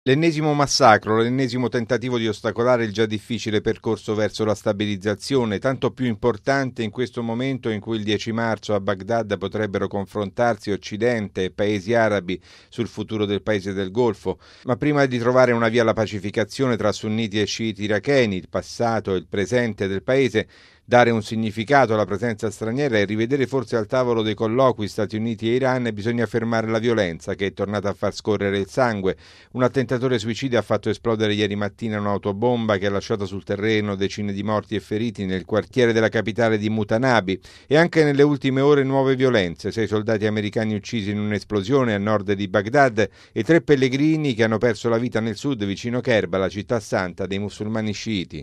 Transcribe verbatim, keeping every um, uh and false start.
L'ennesimo massacro, l'ennesimo tentativo di ostacolare il già difficile percorso verso la stabilizzazione, tanto più importante in questo momento in cui il dieci marzo a Baghdad potrebbero confrontarsi Occidente e paesi arabi sul futuro del paese del Golfo. Ma prima di trovare una via alla pacificazione tra sunniti e sciiti iracheni, il passato e il presente del paese, dare un significato alla presenza straniera e rivedere forse al tavolo dei colloqui Stati Uniti e Iran, bisogna fermare la violenza che è tornata a far scorrere il sangue. Un attentatore suicida ha fatto esplodere ieri mattina un'autobomba che ha lasciato sul terreno decine di morti e feriti nel quartiere della capitale di Mutanabi, e anche nelle ultime ore nuove violenze: sei soldati americani uccisi in un'esplosione a nord di Baghdad e tre pellegrini che hanno perso la vita nel sud vicino Kerbala, città santa dei musulmani sciiti.